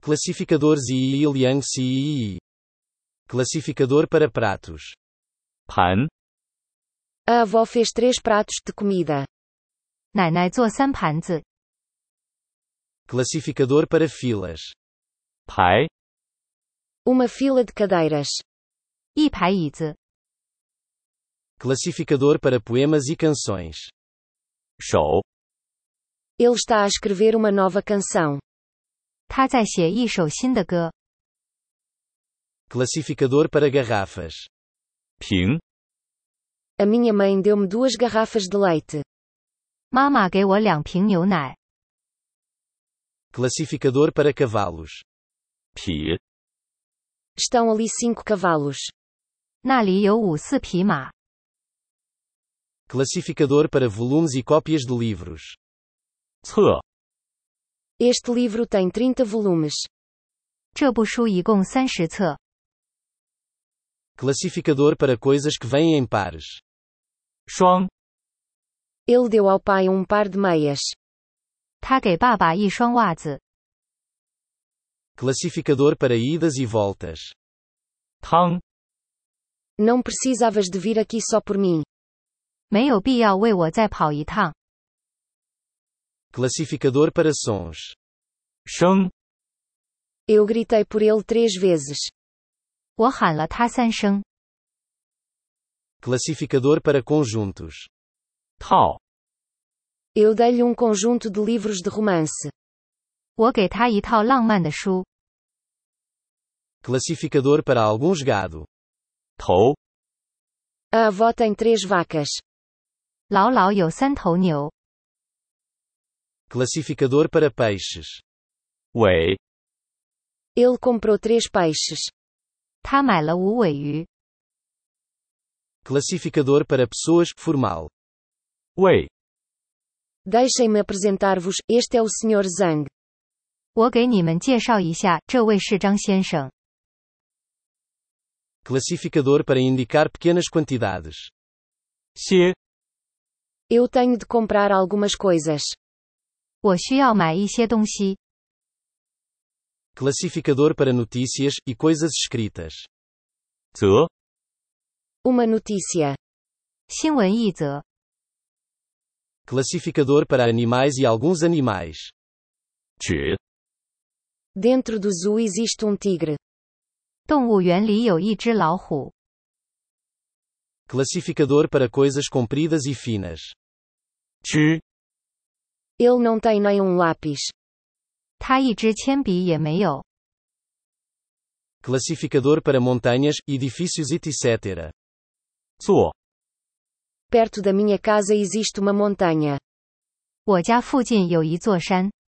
Classificador ZEE Liang CEE. Classificador para pratos. 盘 A avó fez 3 pratos de comida. 奶奶做3盘子。 Classificador para filas. 排 Uma fila de cadeiras. 1排椅子。 Classificador para poemas e canções. 手 Ele está a escrever uma nova canção. 他在写一首新的歌。 Classificador para garrafas. 瓶 A minha mãe deu-me 2 garrafas de leite. 妈妈给我2瓶牛奶。 Classificador para cavalos. 匹 Estão ali 5 cavalos. 那里有5-4匹马。 Classificador para volumes e cópias de livros. 册 Este livro tem 30 volumes. 这部书一共30册。 Classificador para coisas que vêm em pares. 双 Ele deu ao pai um par de meias. 他给爸爸1双袜子。 Classificador para idas e voltas. 汤 Não precisavas de vir aqui só por mim. 没有必要为我再跑一趟。 Classificador para sons. 声 Eu gritei por ele 3 vezes. 我喊了他3声。 Classificador para conjuntos. 套 Eu dei-lhe um conjunto de livros de romance. 我给他一套浪漫的书。 Classificador para alguns gado. 头 A avó tem 3 vacas. 姥姥有3头牛。 Classificador para peixes. 尾 Ele comprou 3 peixes. 他买了5尾鱼。 Classificador para pessoas, formal. 位 Deixem-me apresentar-vos, este é o Sr. Zhang. 我给你们介绍一下，这位是张先生。 Classificador para indicar pequenas quantidades. 些 Eu tenho de comprar algumas coisas. 我需要买一些东西。 Classificador para notícias e coisas escritas. 则 Uma notícia. 新闻一则。 Classificador para animais e alguns animais. 指 Dentro do zoo existe um tigre. 动物园里有一只老虎。 Classificador para coisas compridas e finas. 支 Ele não tem nem um lápis. 他一支铅笔也没有。 Classificador para montanhas, edifícios etc. 座 Perto da minha casa existe uma montanha. 我家附近有一座山。